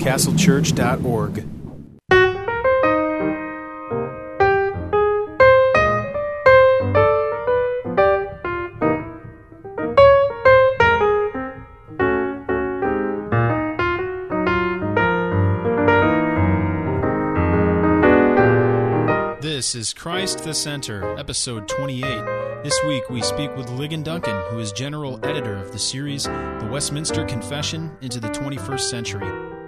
castlechurch.org. This is Christ the Center, episode 28. This week we speak with Ligon Duncan, who is general editor of the series The Westminster Confession into the 21st Century.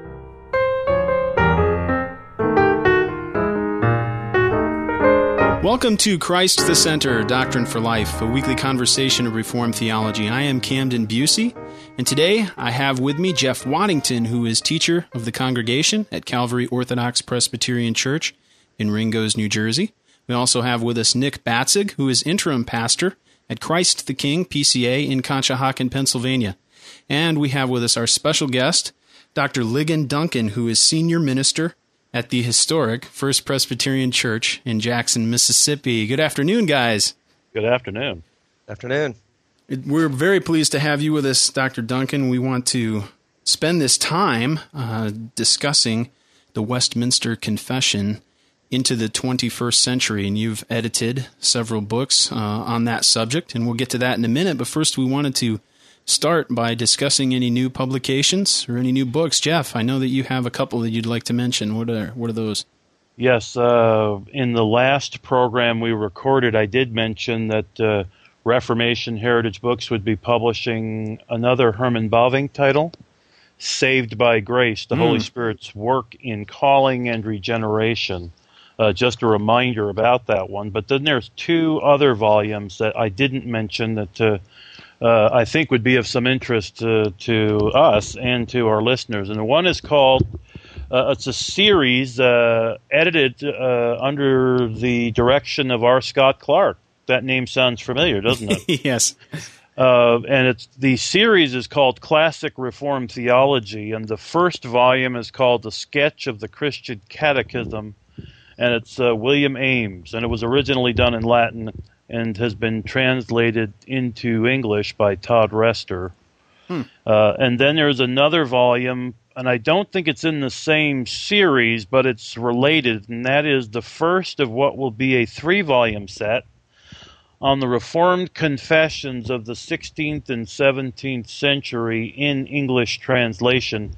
Welcome to Christ the Center, Doctrine for Life, a weekly conversation of Reformed theology. I am Camden Busey, and today I have with me Jeff Waddington, who is teacher of the congregation at Calvary Orthodox Presbyterian Church in Ringgoes, New Jersey. We also have with us Nick Batzig, who is interim pastor at Christ the King PCA in Conshohocken, Pennsylvania. And we have with us our special guest, Dr. Ligon Duncan, who is senior minister at the historic First Presbyterian Church in Jackson, Mississippi. Good afternoon, guys. Good afternoon. Afternoon. We're very pleased to have you with us, Dr. Duncan. We want to spend this time discussing the Westminster Confession into the 21st century, and you've edited several books on that subject, and we'll get to that in a minute. But first, we wanted to start by discussing any new publications or any new books. Jeff, I know that you have a couple that you'd like to mention. What are those? Yes, in the last program we recorded, I did mention that Reformation Heritage Books would be publishing another Herman Bavinck title, Saved by Grace, the Holy Spirit's Work in Calling and Regeneration. Just a reminder about that one. But then there's two other volumes that I didn't mention that I think would be of some interest to us and to our listeners. And one is called, it's a series edited under the direction of R. Scott Clark. That name sounds familiar, doesn't it? Yes. And the series is called Classic Reformed Theology, and the first volume is called The Sketch of the Christian Catechism, and it's William Ames, and it was originally done in Latin and has been translated into English by Todd Rester. And then there's another volume, and I don't think it's in the same series, but it's related, and that is the first of what will be a 3-volume set on the Reformed confessions of the 16th and 17th century in English translation,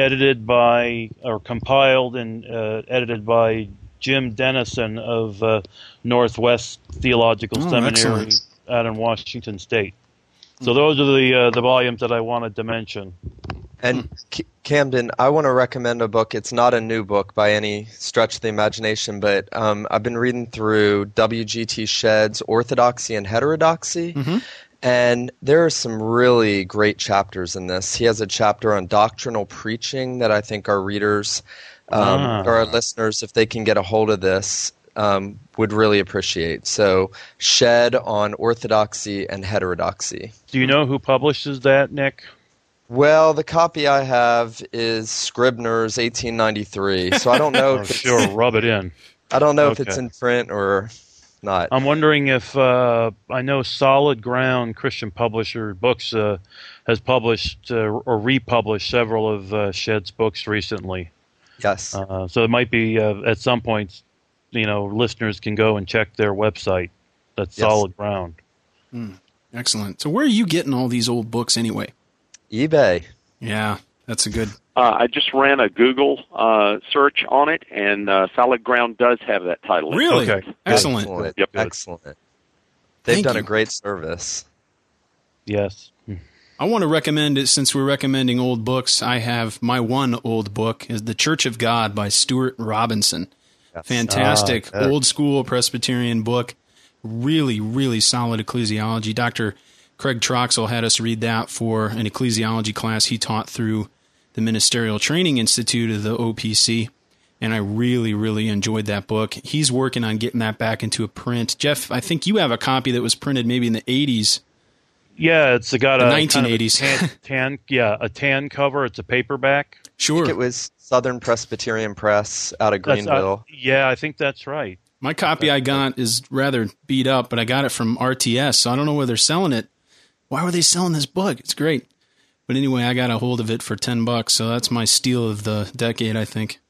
compiled and edited by Jim Dennison of Northwest Theological Seminary out in Washington State. So those are the volumes that I wanted to mention. And Camden, I want to recommend a book. It's not a new book by any stretch of the imagination, but I've been reading through W.G.T. Shedd's Orthodoxy and Heterodoxy, and there are some really great chapters in this. He has a chapter on doctrinal preaching that I think our readers or our listeners, if they can get a hold of this, would really appreciate. So, Shedd on Orthodoxy and Heterodoxy. Do you know who publishes that, Nick? Well, the copy I have is Scribner's 1893, so I don't know. Sure, rub it in. I don't know if it's in print or not. I'm wondering if I know Solid Ground Christian Publisher Books has published or republished several of Shedd's books recently. Yes. So it might be at some point, listeners can go and check their website. That's Solid Ground. Excellent. So where are you getting all these old books anyway? eBay. Yeah, that's a good... I just ran a Google search on it, and Solid Ground does have that title. Really? Okay. Excellent. Yep. Excellent. They've done a great service. Yes. I want to recommend it, since we're recommending old books. I have my one old book is The Church of God by Stuart Robinson. Yes. Fantastic, old school Presbyterian book. Really, really solid ecclesiology. Dr. Craig Troxell had us read that for an ecclesiology class he taught through the Ministerial Training Institute of the OPC, and I really, really enjoyed that book. He's working on getting that back into a print. Jeff, I think you have a copy that was printed maybe in the 80s. Yeah, it's got the a 1980s. Kind of a tan cover. It's a paperback. Sure. I think it was Southern Presbyterian Press out of Greenville. I think that's right. My copy I got is rather beat up, but I got it from RTS, so I don't know where they're selling it. Why were they selling this book? It's great. But anyway, I got a hold of it for $10, so that's my steal of the decade, I think.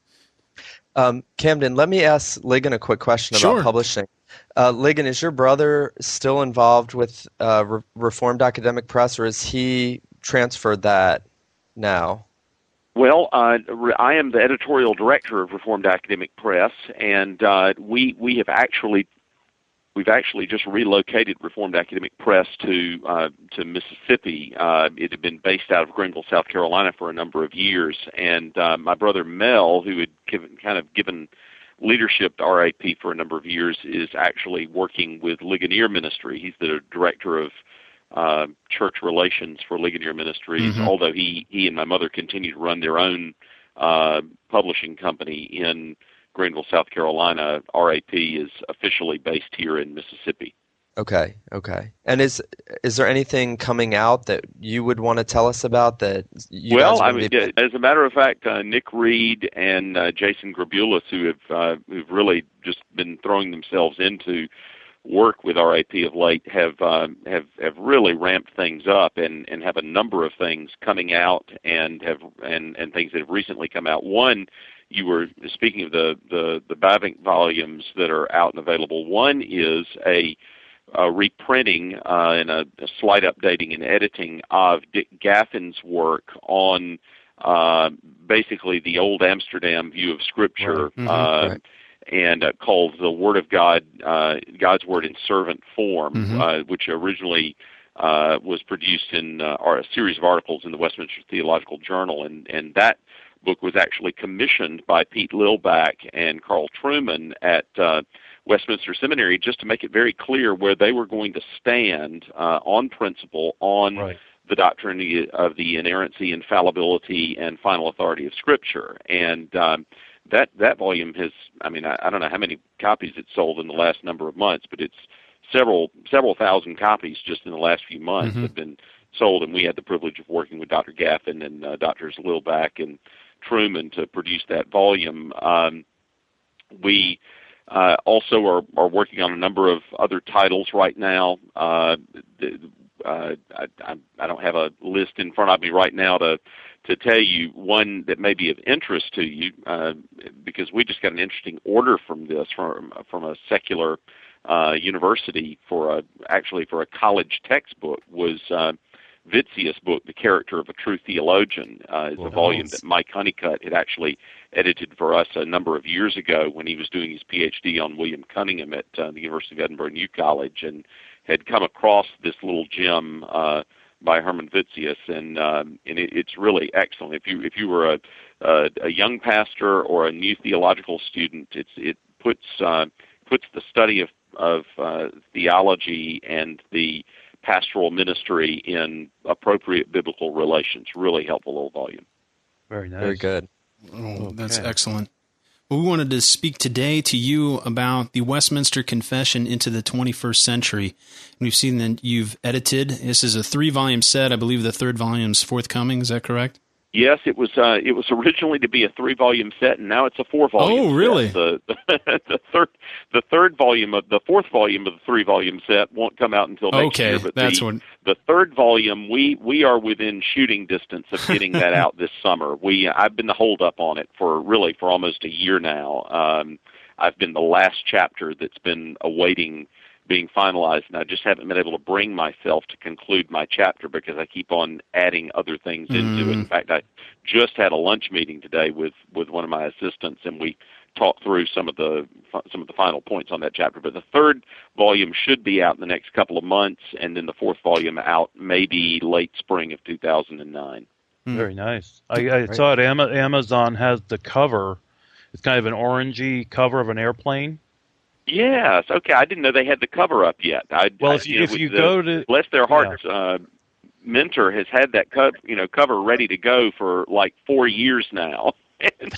Camden, let me ask Ligon a quick question Sure. about publishing. Ligon, is your brother still involved with Reformed Academic Press, or is he transferred that now? Well, I am the editorial director of Reformed Academic Press, and we've actually just relocated Reformed Academic Press to Mississippi. It had been based out of Greenville, South Carolina, for a number of years, and my brother Mel, who had given leadership to RAP for a number of years, is actually working with Ligonier Ministry. He's the director of church relations for Ligonier Ministries, although he and my mother continue to run their own publishing company in Greenville, South Carolina. RAP is officially based here in Mississippi. Okay. And is there anything coming out that you would want to tell us about that you Well, guys would be... as a matter of fact, Nick Reed and Jason Grabulis, who've really just been throwing themselves into work with RAP of late, have really ramped things up and have a number of things coming out and things that have recently come out. One, you were speaking of the Bavinck volumes that are out and available. One is a reprinting and a slight updating and editing of Dick Gaffin's work on basically the old Amsterdam view of Scripture, Right. And called The Word of God, God's Word in Servant Form, which originally was produced in a series of articles in the Westminster Theological Journal, and that book was actually commissioned by Pete Lilback and Carl Truman at Westminster Seminary, just to make it very clear where they were going to stand on principle on the doctrine of the inerrancy, infallibility, and final authority of Scripture. And that volume has, I don't know how many copies it's sold in the last number of months, but it's several thousand copies just in the last few months have been sold, and we had the privilege of working with Dr. Gaffin and Drs. Lilback and Truman to produce that volume. We also are working on a number of other titles right now. I don't have a list in front of me right now to tell you one that may be of interest to you, because we just got an interesting order from a secular university for a college textbook. Was Vitzius' book, The Character of a True Theologian, is a volume that Mike Honeycutt had actually edited for us a number of years ago when he was doing his PhD on William Cunningham at the University of Edinburgh New College, and had come across this little gem by Herman Vitzius, and it's really excellent. If you were a young pastor or a new theological student, it puts the study of theology and the pastoral ministry in appropriate biblical relations. Really helpful little volume. Very nice. Very good. Oh, that's excellent. Well, we wanted to speak today to you about the Westminster Confession into the 21st Century. We've seen that you've edited. This is a 3-volume set. I believe the 3rd volume is forthcoming. Is that correct? Yes, it was originally to be a 3-volume set, and now it's a 4-volume. Oh, really? Set. The 4th volume of the 3-volume set won't come out until next year. But the 3rd volume, we are within shooting distance of getting that out this summer. I've been the holdup on it for almost a year now. I've been the last chapter that's been awaiting being finalized, and I just haven't been able to bring myself to conclude my chapter because I keep on adding other things into it. In fact, I just had a lunch meeting today with one of my assistants, and we talked through some of the final points on that chapter. But the 3rd volume should be out in the next couple of months, and then the 4th volume out maybe late spring of 2009. Very nice. I saw it. Amazon has the cover. It's kind of an orangey cover of an airplane. Yes. Okay. I didn't know they had the cover up yet. If you go to Bless Their Hearts, Mentor has had that cover ready to go for like 4 years now, and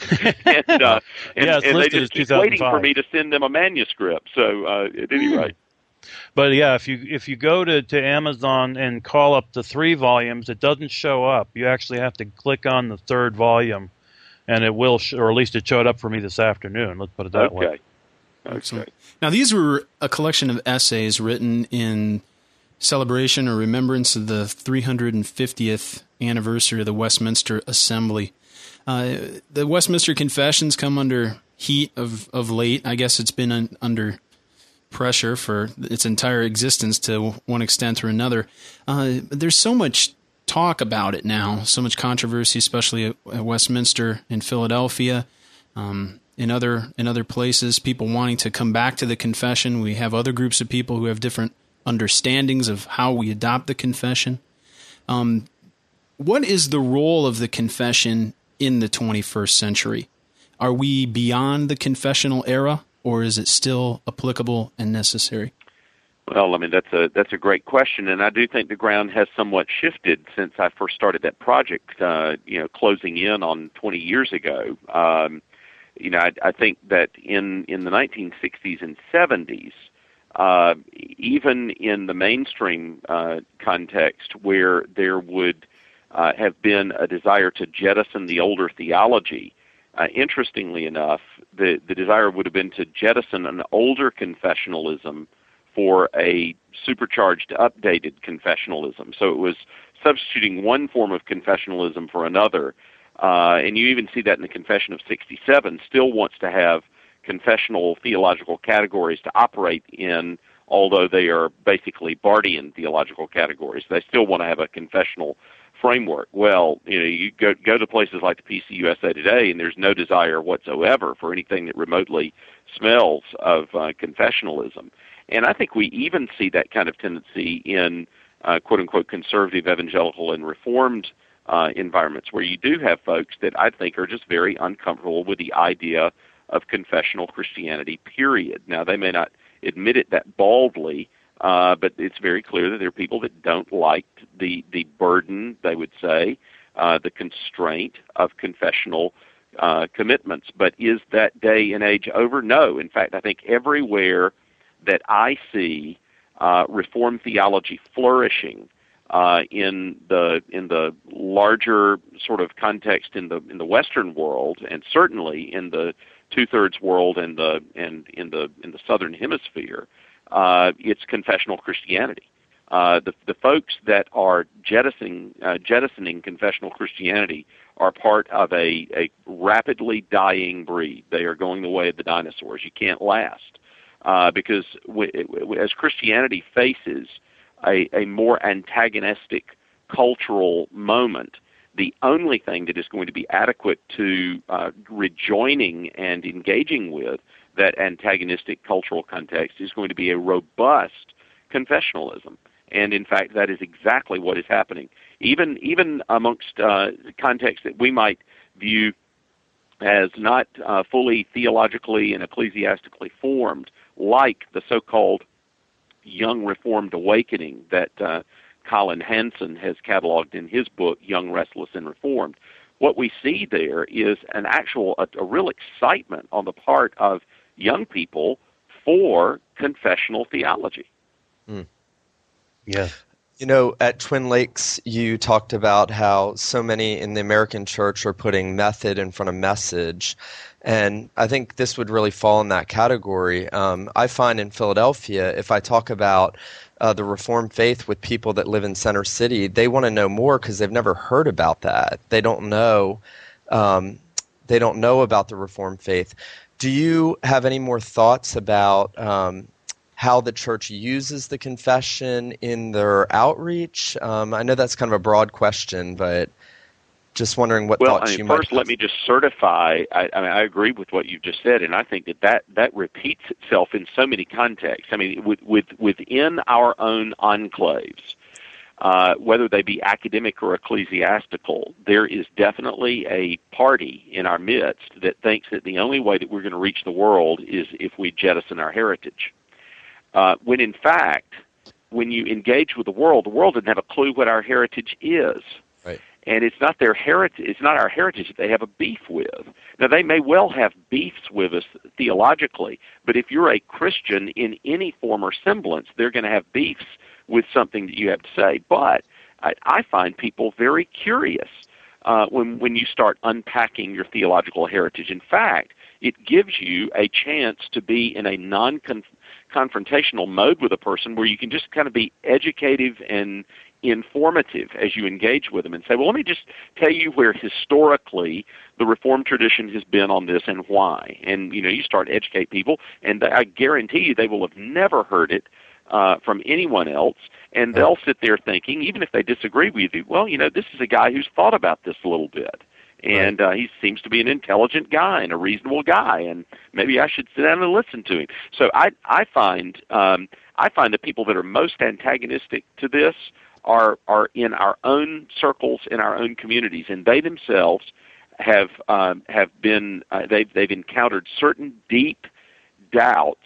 they just keep waiting for me to send them a manuscript. So at any rate. But yeah, if you go to Amazon and call up the 3 volumes, it doesn't show up. You actually have to click on the 3rd volume, and it will, or at least it showed up for me this afternoon. Let's put it that way. Excellent. Now, these were a collection of essays written in celebration or remembrance of the 350th anniversary of the Westminster Assembly. The Westminster Confessions come under heat of late. I guess it's been under pressure for its entire existence to one extent or another. There's so much talk about it now, so much controversy, especially at Westminster, in Philadelphia, in other places, people wanting to come back to the confession. We have other groups of people who have different understandings of how we adopt the confession. What is the role of the confession in the 21st century? Are we beyond the confessional era, or is it still applicable and necessary? Well, I mean, that's a great question, and I do think the ground has somewhat shifted since I first started that project, closing in on 20 years ago. I think that in the 1960s and 70s, even in the mainstream context where there would have been a desire to jettison the older theology, interestingly enough, the desire would have been to jettison an older confessionalism for a supercharged, updated confessionalism. So it was substituting one form of confessionalism for another. And you even see that in the Confession of 67, still wants to have confessional theological categories to operate in, although they are basically Bardian theological categories. They still want to have a confessional framework. Well, you go to places like the PCUSA today, and there's no desire whatsoever for anything that remotely smells of confessionalism. And I think we even see that kind of tendency in quote-unquote conservative, evangelical, and reformed environments, where you do have folks that I think are just very uncomfortable with the idea of confessional Christianity, period. Now, they may not admit it that baldly, but it's very clear that there are people that don't like the burden, they would say, the constraint of confessional commitments. But is that day and age over? No. In fact, I think everywhere that I see Reformed theology flourishing in the larger sort of context in the Western world, and certainly in the two-thirds world and in the Southern Hemisphere, it's confessional Christianity. The folks that are jettisoning confessional Christianity are part of a rapidly dying breed. They are going the way of the dinosaurs. You can't last because as Christianity faces a more antagonistic cultural moment, the only thing that is going to be adequate to rejoining and engaging with that antagonistic cultural context is going to be a robust confessionalism. And in fact, that is exactly what is happening. Even amongst contexts that we might view as not fully theologically and ecclesiastically formed, like the so-called Young Reformed Awakening that Colin Hansen has cataloged in his book, Young, Restless, and Reformed. What we see there is a real excitement on the part of young people for confessional theology. Mm. Yeah. At Twin Lakes, you talked about how so many in the American church are putting method in front of message. And I think this would really fall in that category. I find in Philadelphia, if I talk about the Reformed faith with people that live in Center City, they want to know more because they've never heard about that. They don't know about the Reformed faith. Do you have any more thoughts about how the church uses the confession in their outreach? I know that's kind of a broad question, but just wondering what thoughts you might have. First, let me just certify, I agree with what you've just said, and I think that repeats itself in so many contexts. I mean, within our own enclaves, whether they be academic or ecclesiastical, there is definitely a party in our midst that thinks that the only way that we're going to reach the world is if we jettison our heritage. When in fact, when you engage with the world doesn't have a clue what our heritage is. Right. And it's not their heritage. It's not our heritage that they have a beef with. Now, they may well have beefs with us theologically, but if you're a Christian in any form or semblance, they're going to have beefs with something that you have to say. But I find people very curious when you start unpacking your theological heritage. In fact, it gives you a chance to be in a non-confrontational mode with a person where you can just kind of be educative and informative as you engage with them and say, well, let me just tell you where historically the Reformed tradition has been on this and why. And, you start to educate people, and I guarantee you they will have never heard it from anyone else, and they'll sit there thinking, even if they disagree with you, well, this is a guy who's thought about this a little bit. And he seems to be an intelligent guy and a reasonable guy, and maybe I should sit down and listen to him. So I find that people that are most antagonistic to this are in our own circles, in our own communities, and they themselves have been they've encountered certain deep doubts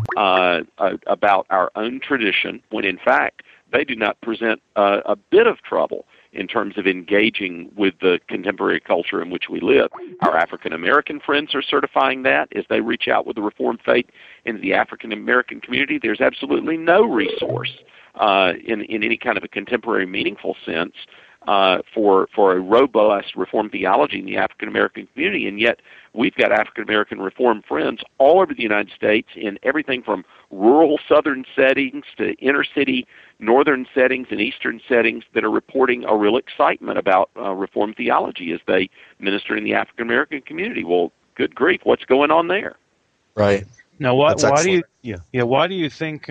about our own tradition, when in fact they do not present a bit of trouble in terms of engaging with the contemporary culture in which we live. Our African American friends are certifying that as they reach out with the Reformed faith into the African American community. There's absolutely no resource in any kind of a contemporary meaningful sense for a robust Reformed theology in the African American community, and yet we've got African American Reformed friends all over the United States in everything from rural southern settings to inner city northern settings and eastern settings that are reporting a real excitement about Reformed theology as they minister in the African American community. Well, good grief, what's going on there? Right. Now, why do you think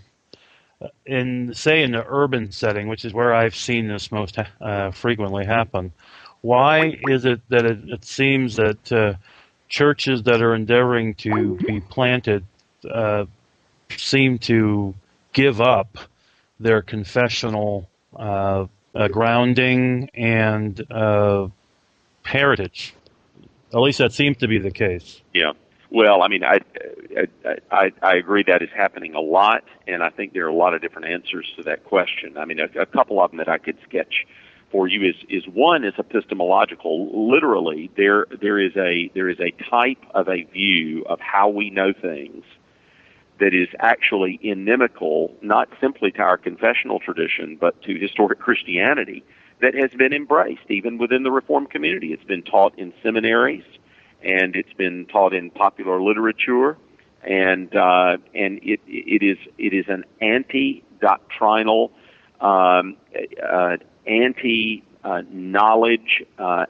in the urban setting, which is where I've seen this most frequently happen, why is it that it seems that churches that are endeavoring to be planted seem to give up their confessional grounding and heritage? At least that seems to be the case. Yeah. Well, I mean, I agree that is happening a lot, and I think there are a lot of different answers to that question. I mean, a couple of them that I could sketch for you is one is epistemological. Literally, there is a type of a view of how we know things that is actually inimical, not simply to our confessional tradition, but to historic Christianity, that has been embraced even within the Reformed community. It's been taught in seminaries, and it's been taught in popular literature, and it is an anti-doctrinal, anti-knowledge,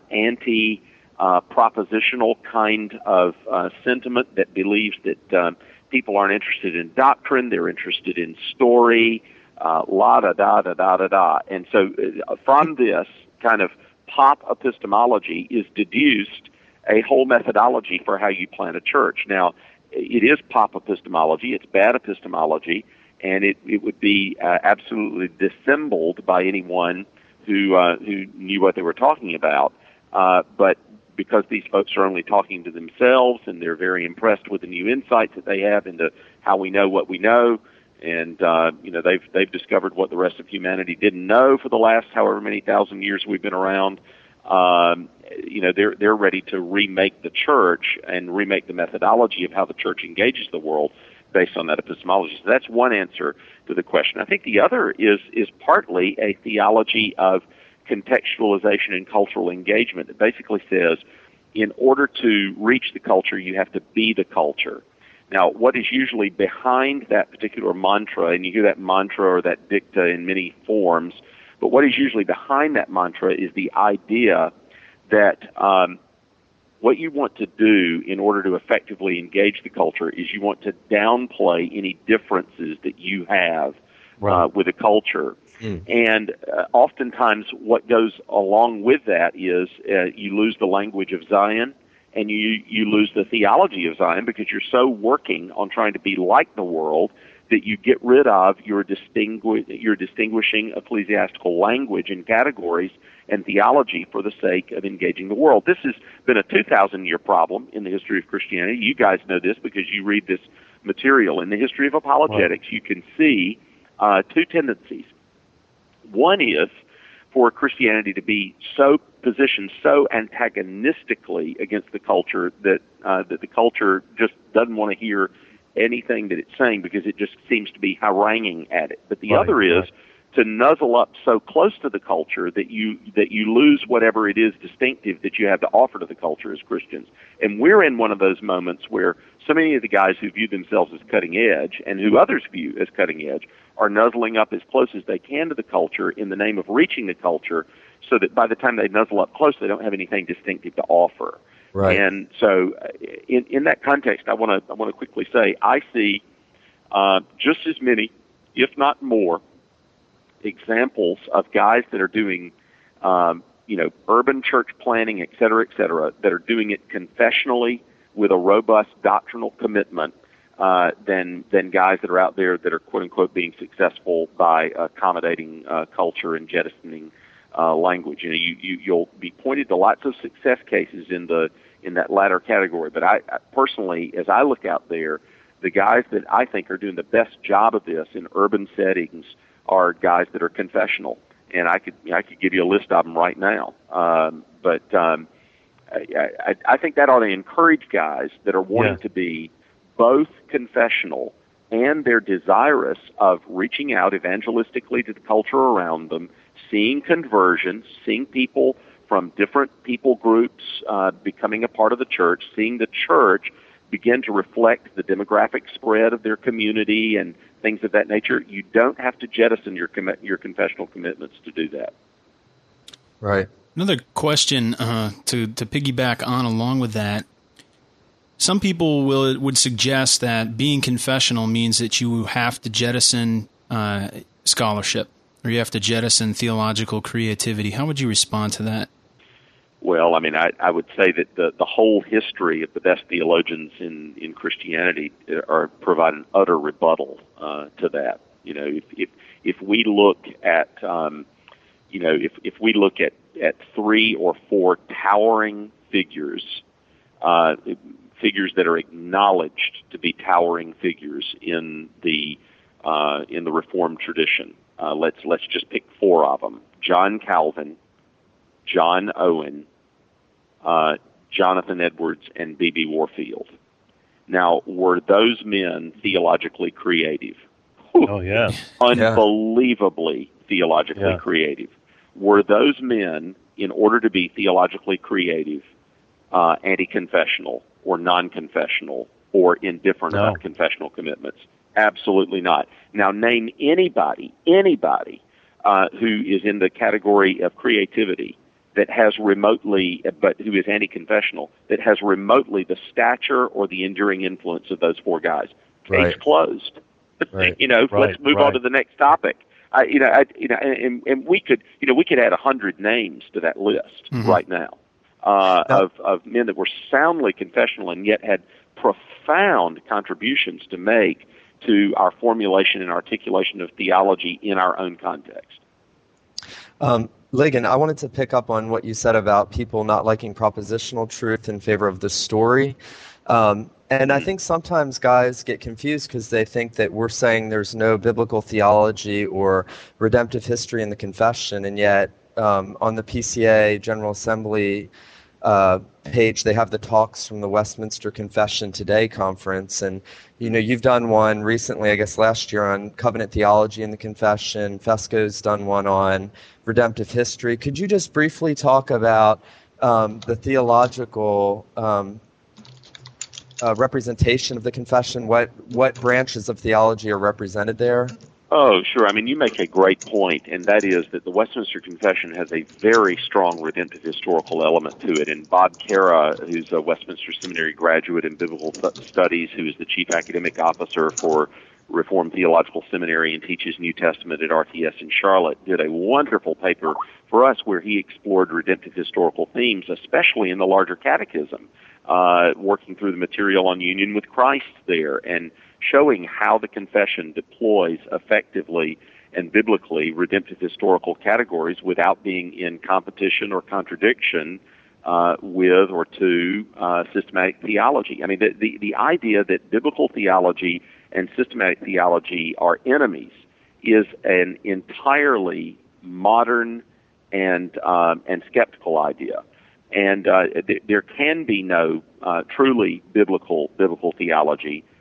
anti-propositional kind of sentiment that believes that people aren't interested in doctrine; they're interested in story, la da da da da da da. And so, from this kind of pop epistemology is deduced a whole methodology for how you plant a church. Now, it is pop epistemology, it's bad epistemology, and it would be absolutely dissembled by anyone who knew what they were talking about. But because these folks are only talking to themselves, and they're very impressed with the new insights that they have into how we know what we know, and they've discovered what the rest of humanity didn't know for the last however many thousand years we've been around. They're ready to remake the church and remake the methodology of how the church engages the world based on that epistemology. So that's one answer to the question. I think the other is partly a theology of contextualization and cultural engagement that basically says, in order to reach the culture, you have to be the culture. Now, what is usually behind that particular mantra, and you hear that mantra or that dicta in many forms, but what is usually behind that mantra is the idea that what you want to do in order to effectively engage the culture is you want to downplay any differences that you have with the culture. And oftentimes what goes along with that is you lose the language of Zion, and you lose the theology of Zion because you're so working on trying to be like the world that you get rid of your distinguishing ecclesiastical language and categories and theology for the sake of engaging the world. This has been a 2,000-year problem in the history of Christianity. You guys know this because you read this material. In the history of apologetics, you can see two tendencies. One is for Christianity to be so positioned so antagonistically against the culture that the culture just doesn't want to hear anything that it's saying because it just seems to be haranguing at it. But the other is to nuzzle up so close to the culture that you lose whatever it is distinctive that you have to offer to the culture as Christians. And we're in one of those moments where so many of the guys who view themselves as cutting edge and who others view as cutting edge are nuzzling up as close as they can to the culture in the name of reaching the culture, so that by the time they nuzzle up close, they don't have anything distinctive to offer. Right. And so, in that context, I want to quickly say I see just as many, if not more, examples of guys that are doing, urban church planning, et cetera, that are doing it confessionally with a robust doctrinal commitment, than guys that are out there that are quote unquote being successful by accommodating culture and jettisoning language. You'll be pointed to lots of success cases in that latter category. But I personally, as I look out there, the guys that I think are doing the best job of this in urban settings are guys that are confessional, and I could give you a list of them right now. I think that ought to encourage guys that are wanting to be both confessional and they're desirous of reaching out evangelistically to the culture around them, seeing conversions, seeing people from different people groups becoming a part of the church, seeing the church begin to reflect the demographic spread of their community and things of that nature. You don't have to jettison your confessional commitments to do that. Right. Another question to piggyback on along with that. Some people would suggest that being confessional means that you have to jettison scholarship, or you have to jettison theological creativity. How would you respond to that? Well, I mean, I would say that the whole history of the best theologians in Christianity provide an utter rebuttal to that. If we look at if we look at 3 or 4 towering figures, figures that are acknowledged to be towering figures in the Reformed tradition, let's just pick 4 of them: John Calvin, John Owen, Jonathan Edwards, and B.B. Warfield. Now, were those men theologically creative? Oh, yeah. Unbelievably theologically creative. Were those men, in order to be theologically creative, anti-confessional or non-confessional or indifferent about confessional commitments? Absolutely not. Now, name anybody who is in the category of creativity that has remotely, but who is anti-confessional, that has remotely the stature or the enduring influence of those 4 guys. Case closed. Right. Let's move on to the next topic. And we could add 100 names to that list right now of men that were soundly confessional and yet had profound contributions to make to our formulation and articulation of theology in our own context. Ligon, I wanted to pick up on what you said about people not liking propositional truth in favor of the story. And I think sometimes guys get confused because they think that we're saying there's no biblical theology or redemptive history in the confession, and yet on the PCA General Assembly page, they have the talks from the Westminster Confession Today conference, and you've done one recently, I guess last year, on covenant theology in the confession. Fesco's done one on redemptive history. Could you just briefly talk about the theological representation of the confession? What branches of theology are represented there? Oh, sure. I mean, you make a great point, and that is that the Westminster Confession has a very strong redemptive historical element to it. And Bob Cara, who's a Westminster Seminary graduate in biblical studies, who is the chief academic officer for Reformed Theological Seminary and teaches New Testament at RTS in Charlotte, did a wonderful paper for us where he explored redemptive historical themes, especially in the larger catechism, working through the material on union with Christ there and showing how the confession deploys effectively and biblically redemptive historical categories without being in competition or contradiction with or to systematic theology. I mean, the idea that biblical theology and systematic theology are enemies is an entirely modern and skeptical idea. And there can be no truly biblical theology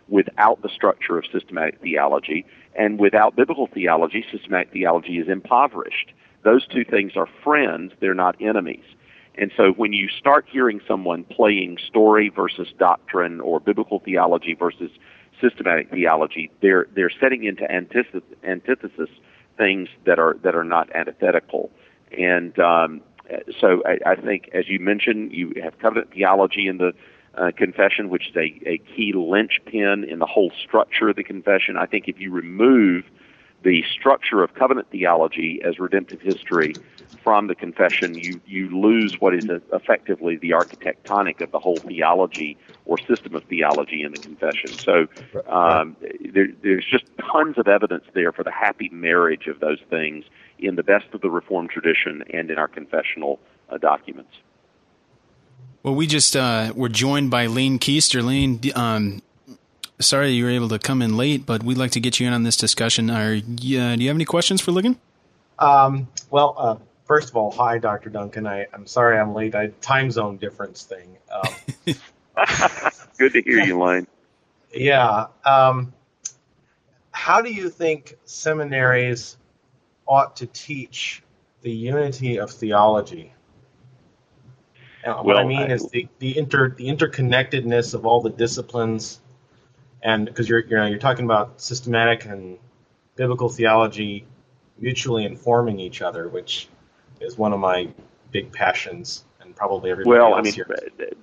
without the structure of systematic theology. And without biblical theology, systematic theology is impoverished. Those two things are friends, they're not enemies. And so when you start hearing someone playing story versus doctrine or biblical theology versus systematic theology, they're setting into antithesis things that are not antithetical. And so I think, as you mentioned, you have covenant theology in the confession, which is a key linchpin in the whole structure of the confession. I think if you remove the structure of covenant theology as redemptive history from the confession, you lose what is effectively the architectonic of the whole theology or system of theology in the confession. So there's just tons of evidence there for the happy marriage of those things in the best of the Reformed tradition and in our confessional documents. Well, we just were joined by Lane Keister. Lane, sorry you were able to come in late, but we'd like to get you in on this discussion. Do you have any questions for Ligon? First of all, hi, Dr. Duncan. I'm sorry I'm late. Time zone difference thing. Good to hear you, Lane. Yeah. How do you think seminaries ought to teach the unity of theology? What I mean is the interconnectedness of all the disciplines, and because you're talking about systematic and biblical theology mutually informing each other, which is one of my big passions, and probably everybody else here.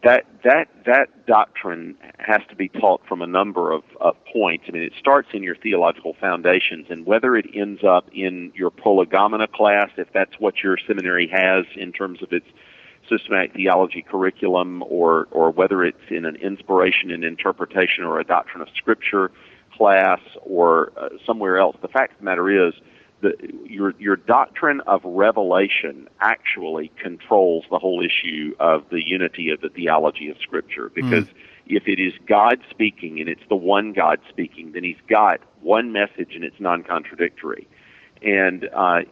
That doctrine has to be taught from a number of points. I mean, it starts in your theological foundations, and whether it ends up in your prolegomena class, if that's what your seminary has in terms of its systematic theology curriculum, or whether it's in an inspiration and interpretation or a doctrine of Scripture class or somewhere else, the fact of the matter is your doctrine of revelation actually controls the whole issue of the unity of the theology of Scripture. Because if it is God speaking and it's the one God speaking, then He's got one message and it's non-contradictory. And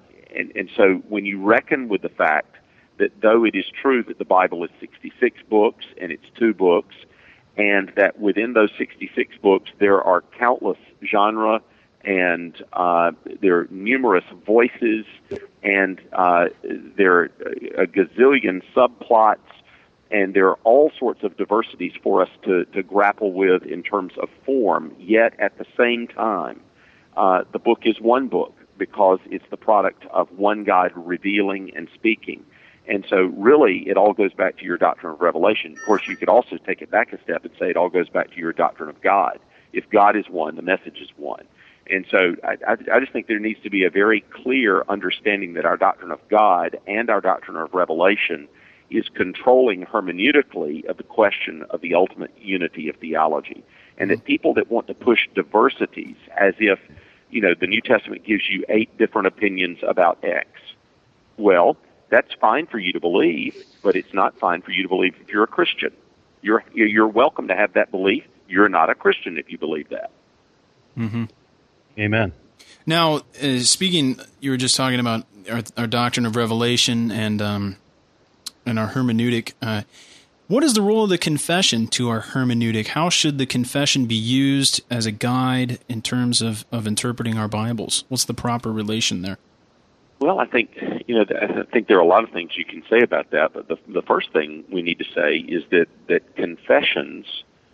so when you reckon with the fact that though it is true that the Bible is 66 books and it's 2 books, and that within those 66 books there are countless genre and there are numerous voices, and there are a gazillion subplots, and there are all sorts of diversities for us to grapple with in terms of form, yet at the same time, the book is one book because it's the product of one God revealing and speaking. And so really it all goes back to your doctrine of revelation. Of course, you could also take it back a step and say it all goes back to your doctrine of God. If God is one, the message is one. And so I just think there needs to be a very clear understanding that our doctrine of God and our doctrine of revelation is controlling hermeneutically of the question of the ultimate unity of theology. And that people that want to push diversities as if, the New Testament gives you 8 different opinions about X. Well, that's fine for you to believe, but it's not fine for you to believe if you're a Christian. You're welcome to have that belief. You're not a Christian if you believe that. Mm-hmm. Amen. Now, speaking, you were just talking about our doctrine of revelation and our hermeneutic. What is the role of the confession to our hermeneutic? How should the confession be used as a guide in terms of interpreting our Bibles? What's the proper relation there? Well, I think there are a lot of things you can say about that, but the first thing we need to say is that confessions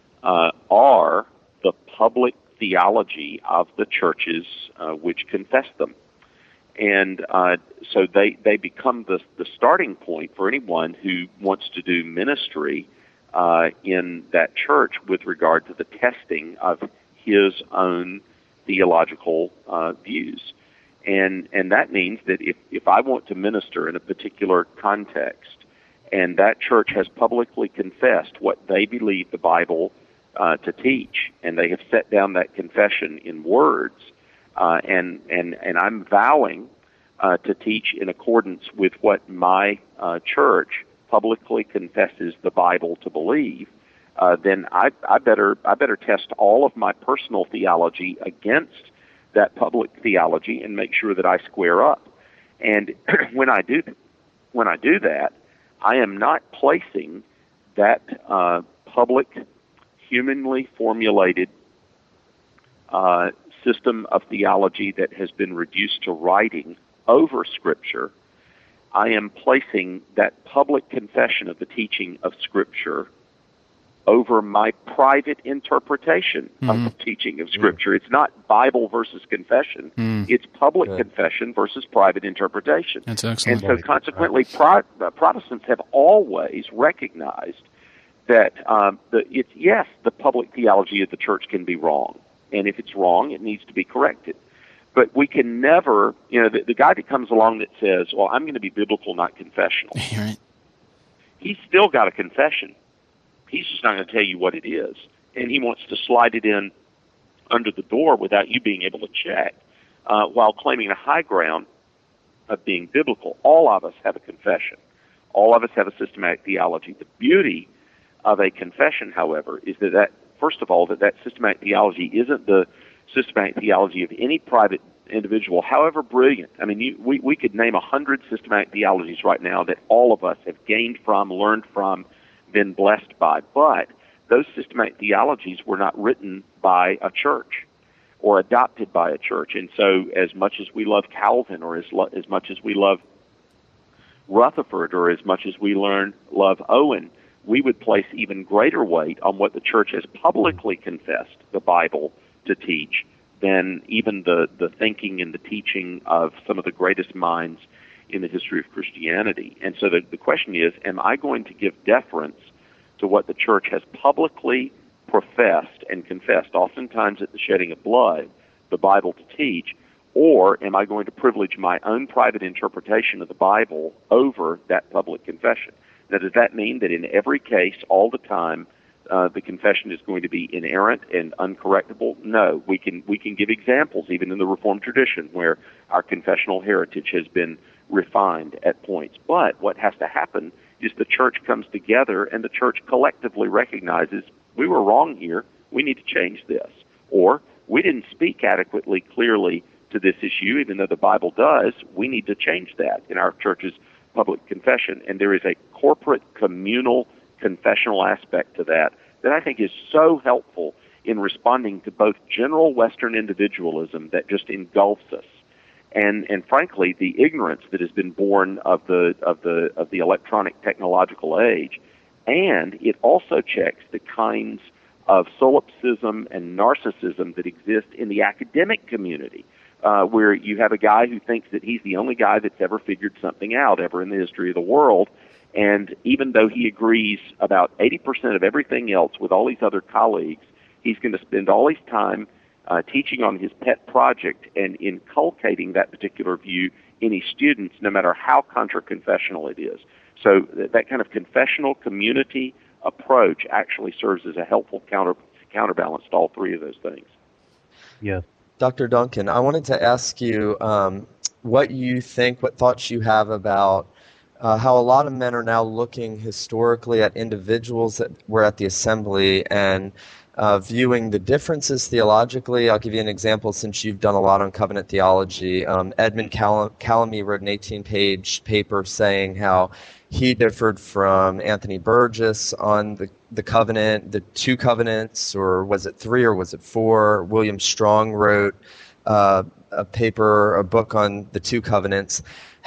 are the public theology of the churches which confess them. And so they become the starting point for anyone who wants to do ministry in that church with regard to the testing of his own theological views. And that means that if I want to minister in a particular context and that church has publicly confessed what they believe the Bible to teach, and they have set down that confession in words, and I'm vowing to teach in accordance with what my church publicly confesses the Bible to believe, then I better test all of my personal theology against that public theology and make sure that I square up. And when I do that, I am not placing that public, humanly formulated system of theology that has been reduced to writing over Scripture, I am placing that public confession of the teaching of Scripture over my private interpretation of the teaching of Scripture. It's not Bible versus confession. It's public confession versus private interpretation. That's excellent. And so consequently, Protestants have always recognized that the public theology of the church can be wrong. And if it's wrong, it needs to be corrected. But we can never, the guy that comes along that says, well, I'm going to be biblical, not confessional. Right. He's still got a confession. He's just not going to tell you what it is. And he wants to slide it in under the door without you being able to check, while claiming a high ground of being biblical. All of us have a confession. All of us have a systematic theology. The beauty of a confession, however, is that first of all, that systematic theology isn't the systematic theology of any private individual, however brilliant. I mean, we could name 100 systematic theologies right now that all of us have gained from, learned from, been blessed by. But those systematic theologies were not written by a church or adopted by a church. And so as much as we love Calvin, or as much as we love Rutherford, or as much as we love Owen, we would place even greater weight on what the church has publicly confessed the Bible to teach than even the thinking and the teaching of some of the greatest minds in the history of Christianity. And so the question is, am I going to give deference to what the church has publicly professed and confessed, oftentimes at the shedding of blood, the Bible to teach, or am I going to privilege my own private interpretation of the Bible over that public confession? Now, does that mean that in every case, all the time, the confession is going to be inerrant and uncorrectable? No. We can give examples, even in the Reformed tradition, where our confessional heritage has been refined at points. But what has to happen is the church comes together and the church collectively recognizes we were wrong here, we need to change this. Or we didn't speak adequately clearly to this issue, even though the Bible does, we need to change that in our church's public confession. And there is a corporate, communal, confessional aspect to that I think is so helpful in responding to both general Western individualism that just engulfs us, and frankly the ignorance that has been born of the electronic technological age, and it also checks the kinds of solipsism and narcissism that exist in the academic community, where you have a guy who thinks that he's the only guy that's ever figured something out ever in the history of the world. And even though he agrees about 80% of everything else with all these other colleagues, he's going to spend all his time teaching on his pet project and inculcating that particular view in his students, no matter how contra-confessional it is. So that kind of confessional community approach actually serves as a helpful counterbalance to all three of those things. Yeah. Dr. Duncan, I wanted to ask you what you think, what thoughts you have about how a lot of men are now looking historically at individuals that were at the assembly and viewing the differences theologically. I'll give you an example since you've done a lot on covenant theology. Edmund Calamy wrote an 18-page paper saying how he differed from Anthony Burgess on the covenant, the two covenants, or was it three or was it four? William Strong wrote a book on the two covenants.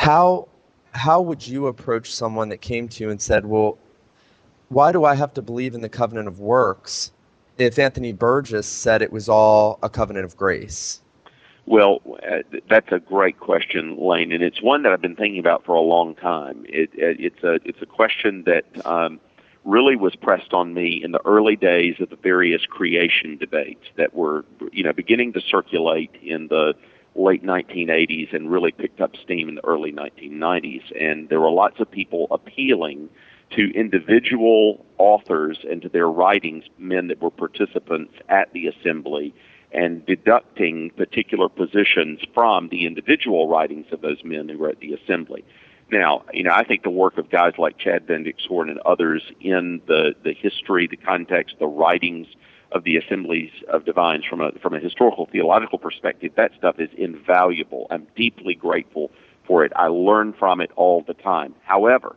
How would you approach someone that came to you and said, well, why do I have to believe in the covenant of works if Anthony Burgess said it was all a covenant of grace? Well, that's a great question, Lane, and it's one that I've been thinking about for a long time. It's a question that really was pressed on me in the early days of the various creation debates that were, beginning to circulate in the late 1980s and really picked up steam in the early 1990s. And there were lots of people appealing to individual authors and to their writings, men that were participants at the assembly, and deducting particular positions from the individual writings of those men who were at the assembly. Now, I think the work of guys like Chad Vendickshorn and others in the history, the context, the writings of the Assemblies of Divines from a historical theological perspective, that stuff is invaluable. I'm deeply grateful for it. I learn from it all the time. However,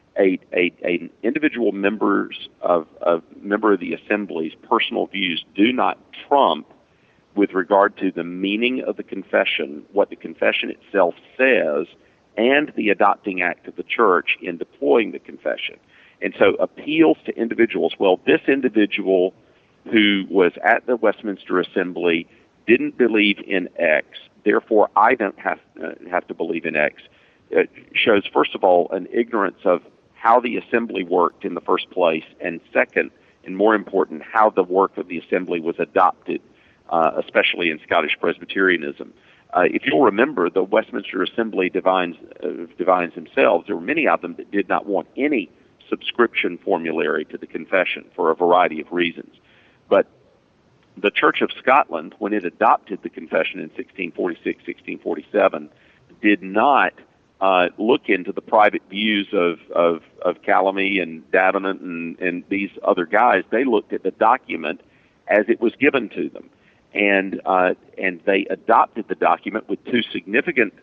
an individual member of the Assembly's personal views do not trump with regard to the meaning of the confession, what the confession itself says, and the adopting act of the church in deploying the confession. And so appeals to individuals, well, this individual who was at the Westminster Assembly didn't believe in X, therefore I don't have to believe in X, it shows, first of all, an ignorance of how the assembly worked in the first place, and second, and more important, how the work of the assembly was adopted, especially in Scottish Presbyterianism. If you'll remember, the Westminster Assembly divines themselves, there were many of them that did not want any subscription formulary to the confession for a variety of reasons. But the Church of Scotland, when it adopted the confession in 1646, 1647, did not look into the private views of Calamy and Davenant and these other guys. They looked at the document as it was given to them. And they adopted the document with two significant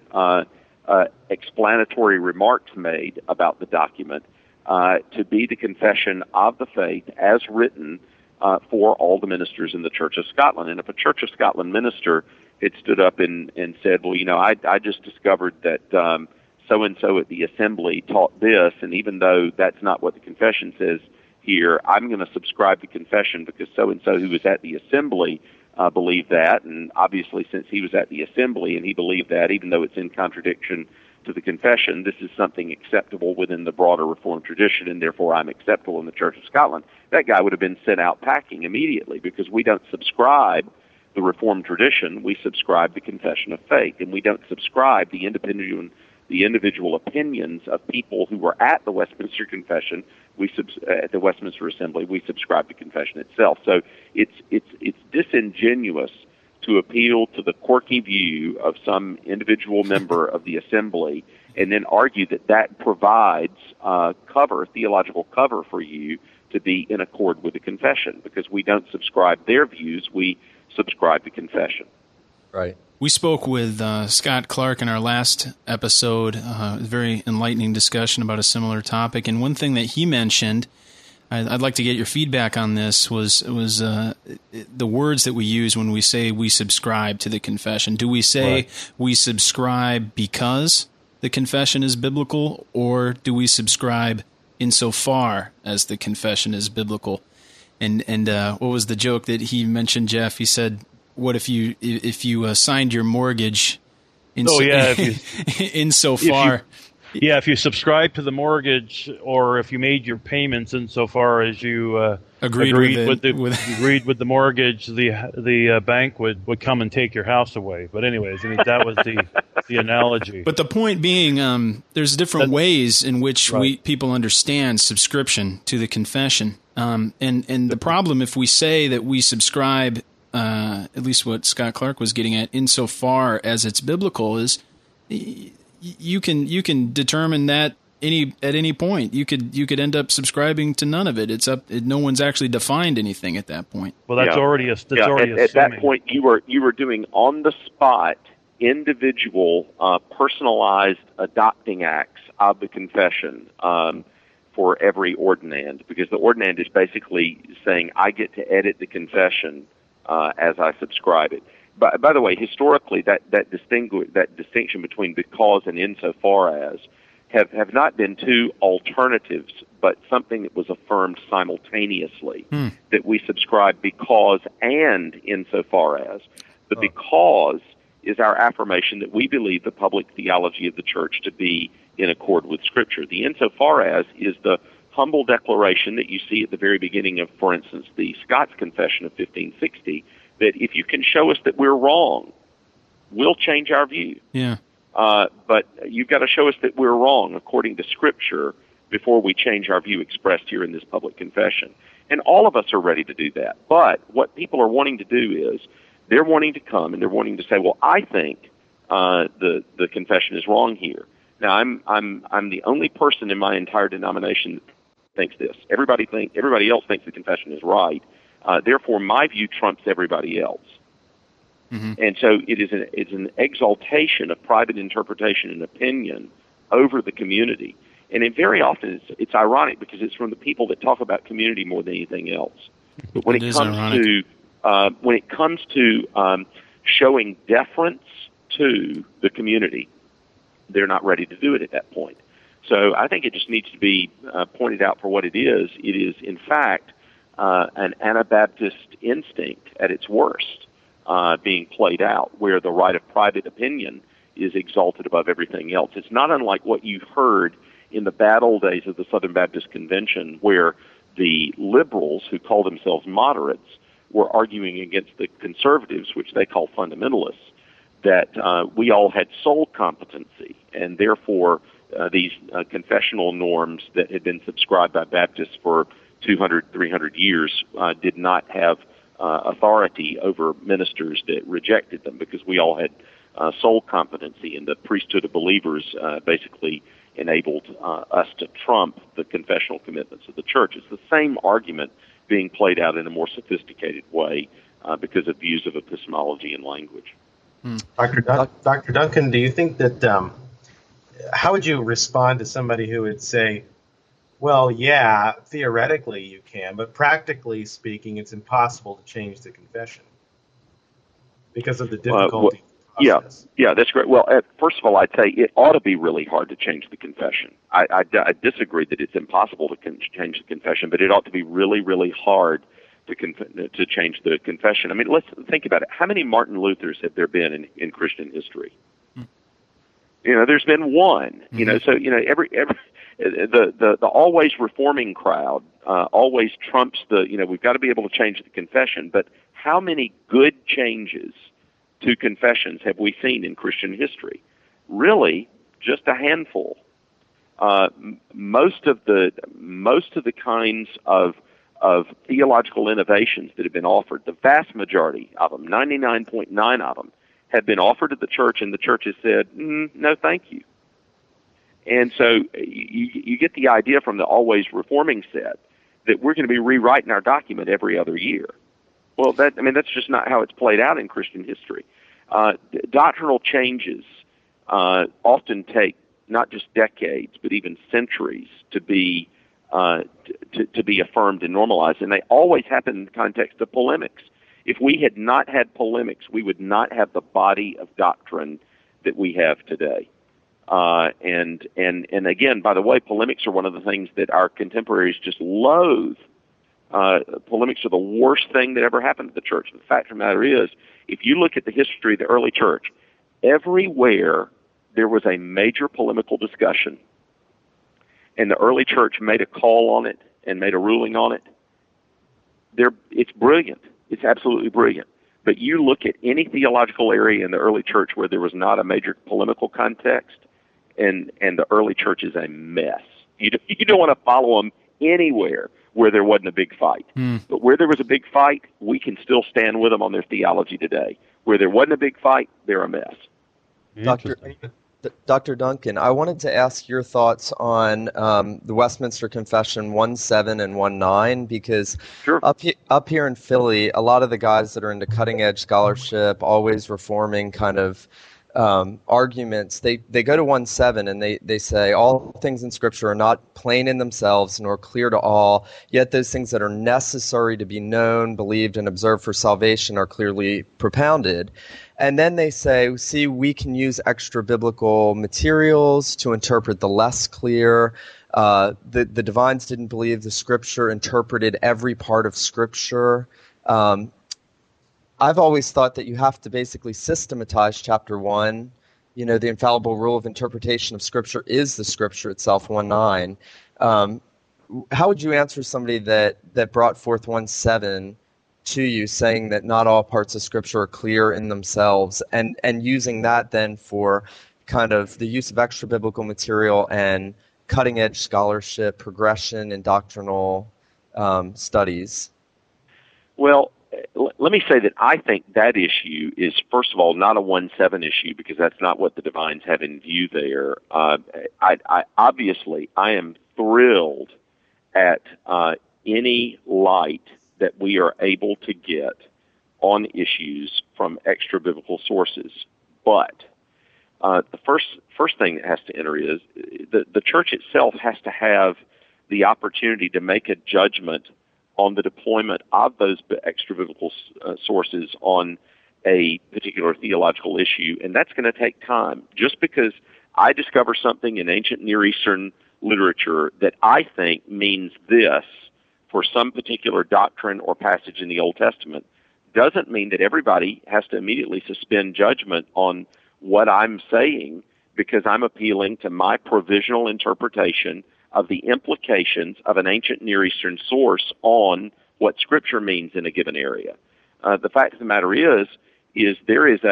explanatory remarks made about the document to be the confession of the faith as written for all the ministers in the Church of Scotland. And if a Church of Scotland minister had stood up and said, well, I just discovered that so-and-so at the assembly taught this, and even though that's not what the confession says here, I'm going to subscribe to confession because so-and-so who was at the assembly believed that, and obviously since he was at the assembly and he believed that, even though it's in contradiction to the confession, this is something acceptable within the broader Reformed tradition, and therefore I'm acceptable in the Church of Scotland. That guy would have been sent out packing immediately because we don't subscribe the Reformed tradition, we subscribe the confession of faith, and we don't subscribe the individual opinions of people who were at the Westminster Confession. At the Westminster Assembly, we subscribe to confession itself. So it's disingenuous to appeal to the quirky view of some individual member of the assembly and then argue that provides theological cover for you to be in accord with the confession, because we don't subscribe their views, we subscribe to confession. Right. We spoke with Scott Clark in our last episode, a very enlightening discussion about a similar topic, and one thing that he mentioned, I'd like to get your feedback on this, was the words that we use when we say we subscribe to the confession. Do we say we subscribe because the confession is biblical, or do we subscribe insofar as the confession is biblical? And what was the joke that he mentioned, Jeff? He said, what if you signed your mortgage insofar? If you subscribe to the mortgage, or if you made your payments insofar as you agreed with the mortgage, the bank would come and take your house away. But anyways, that was the analogy. But the point being, there's different ways in which people understand subscription to the confession. And the problem, if we say that we subscribe, at least what Scott Clark was getting at, insofar as it's biblical, is you can determine that at any point. You could end up subscribing to none of it. No one's actually defined anything at that point. Well, that's already at that point you were doing on the spot individual personalized adopting acts of the confession for every ordinand, because the ordinand is basically saying I get to edit the confession as I subscribe it. By the way, historically, that distinction between because and insofar as have not been two alternatives, but something that was affirmed simultaneously, that we subscribe because and insofar as. The because is our affirmation that we believe the public theology of the church to be in accord with Scripture. The insofar as is the humble declaration that you see at the very beginning of, for instance, the Scots Confession of 1560, that if you can show us that we're wrong, we'll change our view. Yeah. But you've got to show us that we're wrong according to Scripture before we change our view expressed here in this public confession. And all of us are ready to do that. But what people are wanting to do is they're wanting to come and they're wanting to say, well, I think the confession is wrong here. Now, I'm the only person in my entire denomination that thinks this. Everybody else thinks the confession is right. Therefore, my view trumps everybody else. Mm-hmm. And so it's an exaltation of private interpretation and opinion over the community. And very often it's ironic because it's from the people that talk about community more than anything else. But when it comes to when it comes to showing deference to the community, they're not ready to do it at that point. So I think it just needs to be pointed out for what it is. It is, in fact, an Anabaptist instinct at its worst being played out, where the right of private opinion is exalted above everything else. It's not unlike what you heard in the bad old days of the Southern Baptist Convention, where the liberals, who call themselves moderates, were arguing against the conservatives, which they call fundamentalists, that we all had sole competency, and therefore these confessional norms that had been subscribed by Baptists for 200, 300 years did not have authority over ministers that rejected them, because we all had sole competency, and the priesthood of believers basically enabled us to trump the confessional commitments of the church. It's the same argument being played out in a more sophisticated way because of views of epistemology and language. Dr. Duncan, do you think that, how would you respond to somebody who would say, well, yeah, theoretically you can, but practically speaking, it's impossible to change the confession because of the difficulty? Yeah, that's great. Well, first of all, I'd say it ought to be really hard to change the confession. I disagree that it's impossible to change the confession, but it ought to be really, really hard to change the confession. I mean, let's think about it. How many Martin Luthers have there been in Christian history? There's been one. So every the always reforming crowd always trumps the. We've got to be able to change the confession, but how many good changes to confessions have we seen in Christian history? Really, just a handful. Most of the kinds of theological innovations that have been offered, the vast majority of them, 99.9 of them, have been offered to the church, and the church has said, no, thank you. And so you get the idea from the always reforming set that we're going to be rewriting our document every other year. Well, that's just not how it's played out in Christian history. Doctrinal changes often take not just decades, but even centuries to be affirmed and normalized, and they always happen in the context of polemics. If we had not had polemics, we would not have the body of doctrine that we have today. And again, by the way, polemics are one of the things that our contemporaries just loathe. Polemics are the worst thing that ever happened to the church. The fact of the matter is, if you look at the history of the early church, everywhere there was a major polemical discussion, and the early church made a call on it and made a ruling on it, it's brilliant. It's absolutely brilliant. But you look at any theological area in the early church where there was not a major polemical context, and the early church is a mess. You don't want to follow them anywhere where there wasn't a big fight. But where there was a big fight, we can still stand with them on their theology today. Where there wasn't a big fight, they're a mess. Dr. Duncan, I wanted to ask your thoughts on the Westminster Confession 1.7 and 1.9, because sure. up here in Philly, a lot of the guys that are into cutting-edge scholarship, always reforming kind of arguments, they go to 1.7 and they say all things in Scripture are not plain in themselves nor clear to all, yet those things that are necessary to be known, believed, and observed for salvation are clearly propounded. And then they say, see, we can use extra biblical materials to interpret the less clear. The divines didn't believe the Scripture interpreted every part of Scripture. I've always thought that you have to basically systematize chapter 1. The infallible rule of interpretation of Scripture is the Scripture itself, 1.9. How would you answer somebody that brought forth 1.7 to you, saying that not all parts of Scripture are clear in themselves, and using that then for kind of the use of extra biblical material and cutting-edge scholarship, progression, and doctrinal studies? Well, let me say that I think that issue is, first of all, not a 1.7 issue, because that's not what the divines have in view there. Obviously, I am thrilled at any light that we are able to get on issues from extra biblical sources. But the first thing that has to enter is the church itself has to have the opportunity to make a judgment on the deployment of those extra-biblical sources on a particular theological issue, and that's going to take time. Just because I discover something in ancient Near Eastern literature that I think means this for some particular doctrine or passage in the Old Testament doesn't mean that everybody has to immediately suspend judgment on what I'm saying because I'm appealing to my provisional interpretation of the implications of an ancient Near Eastern source on what Scripture means in a given area. The fact of the matter is there is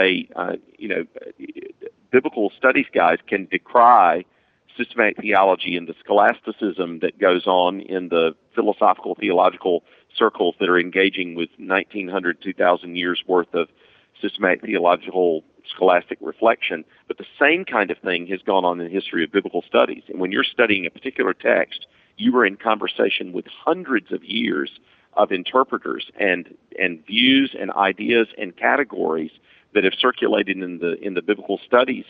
biblical studies guys can decry systematic theology and the scholasticism that goes on in the philosophical theological circles that are engaging with 1900, 2000 years worth of systematic theological scholastic reflection. But the same kind of thing has gone on in the history of biblical studies. And when you're studying a particular text, you are in conversation with hundreds of years of interpreters and views and ideas and categories that have circulated in the Biblical Studies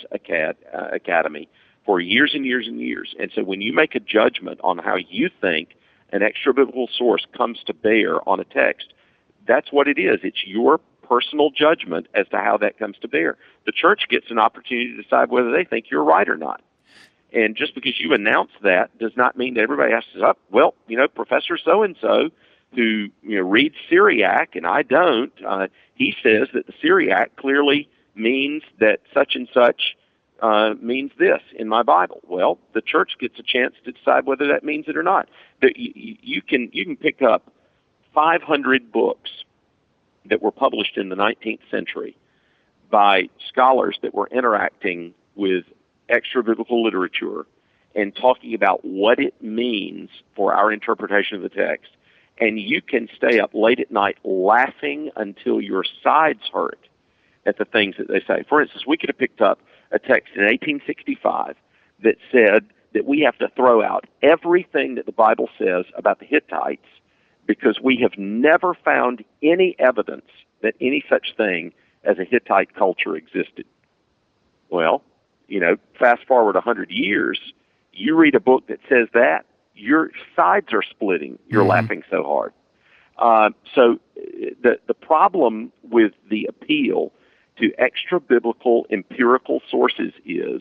Academy for years and years and years. And so when you make a judgment on how you think an extra-biblical source comes to bear on a text, that's what it is. It's your personal judgment as to how that comes to bear. The church gets an opportunity to decide whether they think you're right or not. And just because you announce that does not mean that everybody has to say, well, Professor so-and-so who reads Syriac, and I don't, he says that the Syriac clearly means that such and such means this in my Bible. Well, the church gets a chance to decide whether that means it or not. You can pick up 500 books that were published in the 19th century by scholars that were interacting with extra-biblical literature and talking about what it means for our interpretation of the text. And you can stay up late at night laughing until your sides hurt at the things that they say. For instance, we could have picked up a text in 1865 that said that we have to throw out everything that the Bible says about the Hittites because we have never found any evidence that any such thing as a Hittite culture existed. Well, fast forward 100 years, you read a book that says that, your sides are splitting. You're laughing so hard. So the problem with the appeal to extra-biblical empirical sources is,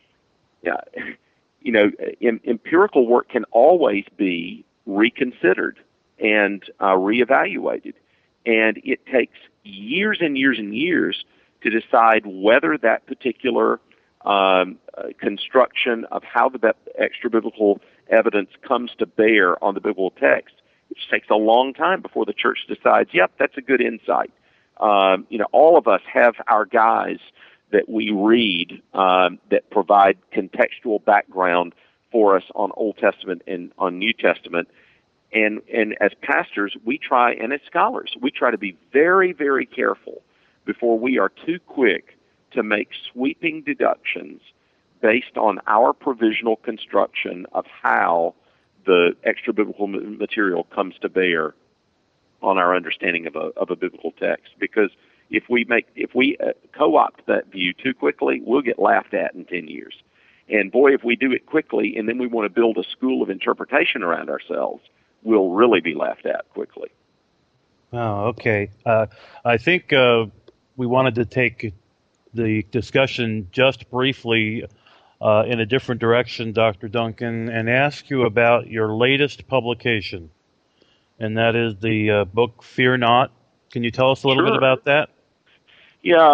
empirical work can always be reconsidered and reevaluated. And it takes years and years and years to decide whether that particular construction of how the extra-biblical evidence comes to bear on the biblical text. It just takes a long time before the church decides, yep, that's a good insight. All of us have our guys that we read that provide contextual background for us on Old Testament and on New Testament. And as pastors, and as scholars, we try to be very, very careful before we are too quick to make sweeping deductions based on our provisional construction of how the extra-biblical material comes to bear on our understanding of a biblical text. Because if we co-opt that view too quickly, we'll get laughed at in 10 years. And boy, if we do it quickly and then we want to build a school of interpretation around ourselves, we'll really be laughed at quickly. Oh, okay. I think we wanted to take the discussion just briefly in a different direction, Dr. Duncan, and ask you about your latest publication, and that is the book Fear Not. Can you tell us a little bit about that? Yeah,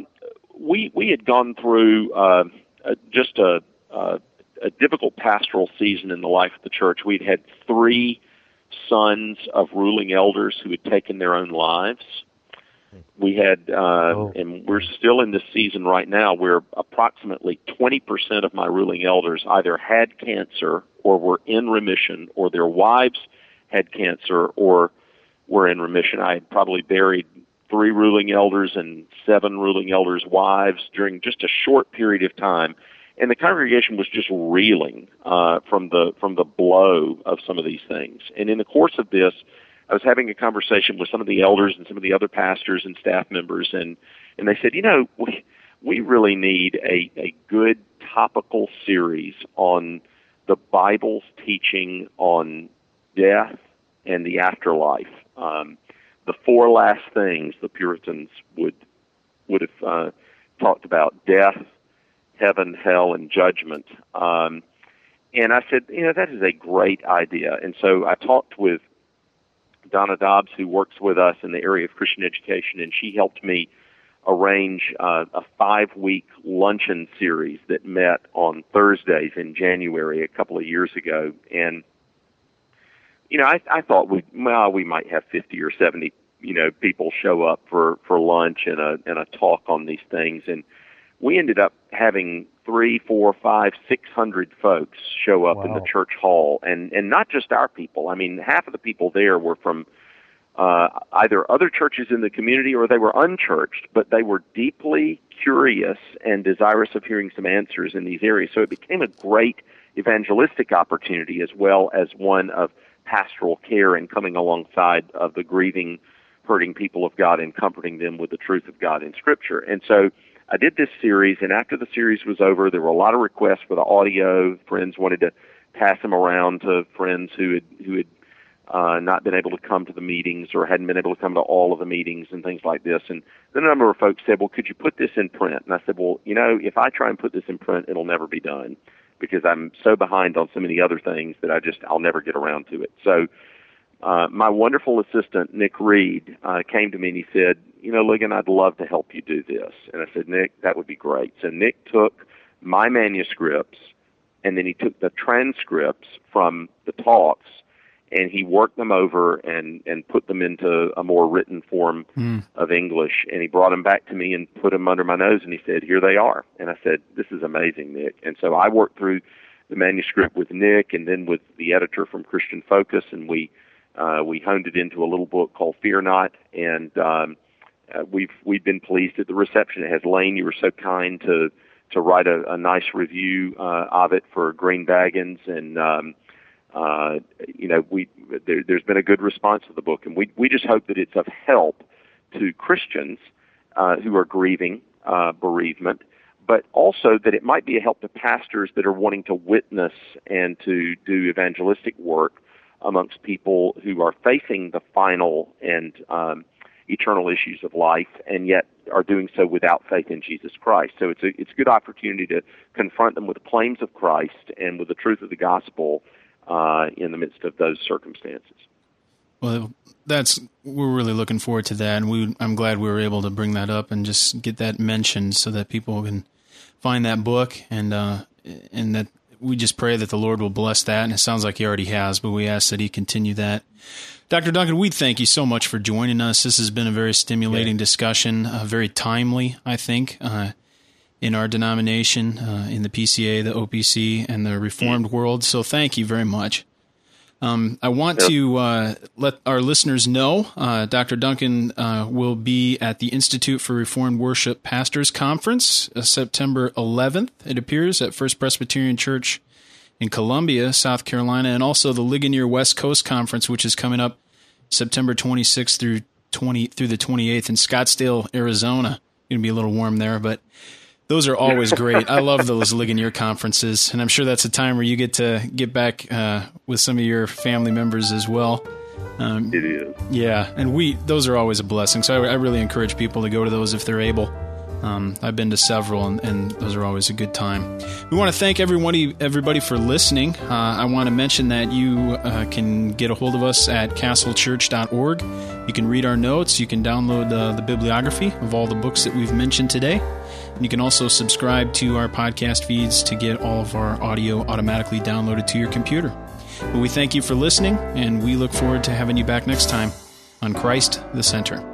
we had gone through just a difficult pastoral season in the life of the church. We'd had 3 sons of ruling elders who had taken their own lives. We had, and we're still in this season right now, where approximately 20% of my ruling elders either had cancer or were in remission, or their wives had cancer or were in remission. I had probably buried 3 ruling elders and 7 ruling elders' wives during just a short period of time. And the congregation was just reeling from the blow of some of these things. And in the course of this, I was having a conversation with some of the elders and some of the other pastors and staff members, and they said, we really need a good topical series on the Bible's teaching on death and the afterlife. The four last things the Puritans would have talked about: death, heaven, hell, and judgment. And I said, that is a great idea. And so I talked with Donna Dobbs, who works with us in the area of Christian education, and she helped me arrange a 5-week luncheon series that met on Thursdays in January a couple of years ago. And, I thought we might have 50 or 70, people show up for lunch and a talk on these things. And we ended up having 300, 400, 500, 600 folks show up in the church hall, and not just our people. I mean, half of the people there were from either other churches in the community or they were unchurched, but they were deeply curious and desirous of hearing some answers in these areas. So it became a great evangelistic opportunity as well as one of pastoral care and coming alongside of the grieving, hurting people of God and comforting them with the truth of God in Scripture. And so I did this series, and after the series was over, there were a lot of requests for the audio. Friends wanted to pass them around to friends who had not been able to come to the meetings or hadn't been able to come to all of the meetings and things like this. And then a number of folks said, well, could you put this in print? And I said, well, if I try and put this in print, it'll never be done because I'm so behind on so many other things that I'll never get around to it. So my wonderful assistant, Nick Reed, came to me and he said, Ligon, I'd love to help you do this. And I said, Nick, that would be great. So Nick took my manuscripts and then he took the transcripts from the talks and he worked them over and put them into a more written form of English. And he brought them back to me and put them under my nose and he said, here they are. And I said, this is amazing, Nick. And so I worked through the manuscript with Nick and then with the editor from Christian Focus, and we honed it into a little book called Fear Not, and we've been pleased at the reception. It has. Lane, you were so kind to write a nice review of it for Green Baggins, and there's been a good response to the book, and we just hope that it's of help to Christians who are grieving bereavement, but also that it might be a help to pastors that are wanting to witness and to do evangelistic work amongst people who are facing the final and eternal issues of life, and yet are doing so without faith in Jesus Christ. So it's a good opportunity to confront them with the claims of Christ and with the truth of the gospel in the midst of those circumstances. Well, we're really looking forward to that, and I'm glad we were able to bring that up and just get that mentioned so that people can find that book, and that we just pray that the Lord will bless that, and it sounds like He already has, but we ask that He continue that. Dr. Duncan, we thank you so much for joining us. This has been a very stimulating discussion, very timely, I think, in our denomination, in the PCA, the OPC, and the Reformed world. So thank you very much. I want to let our listeners know Dr. Duncan will be at the Institute for Reformed Worship Pastors Conference, September 11th, it appears, at First Presbyterian Church in Columbia, South Carolina, and also the Ligonier West Coast Conference, which is coming up September 26th through the 28th in Scottsdale, Arizona. Going to be a little warm there, but those are always great. I love those Ligonier conferences, and I'm sure that's a time where you get to get back with some of your family members as well. It is. Yeah, and those are always a blessing, so I really encourage people to go to those if they're able. I've been to several, and those are always a good time. We want to thank everybody for listening. I want to mention that you can get a hold of us at castlechurch.org. You can read our notes. You can download the bibliography of all the books that we've mentioned today. And you can also subscribe to our podcast feeds to get all of our audio automatically downloaded to your computer. But we thank you for listening, and we look forward to having you back next time on Christ the Center.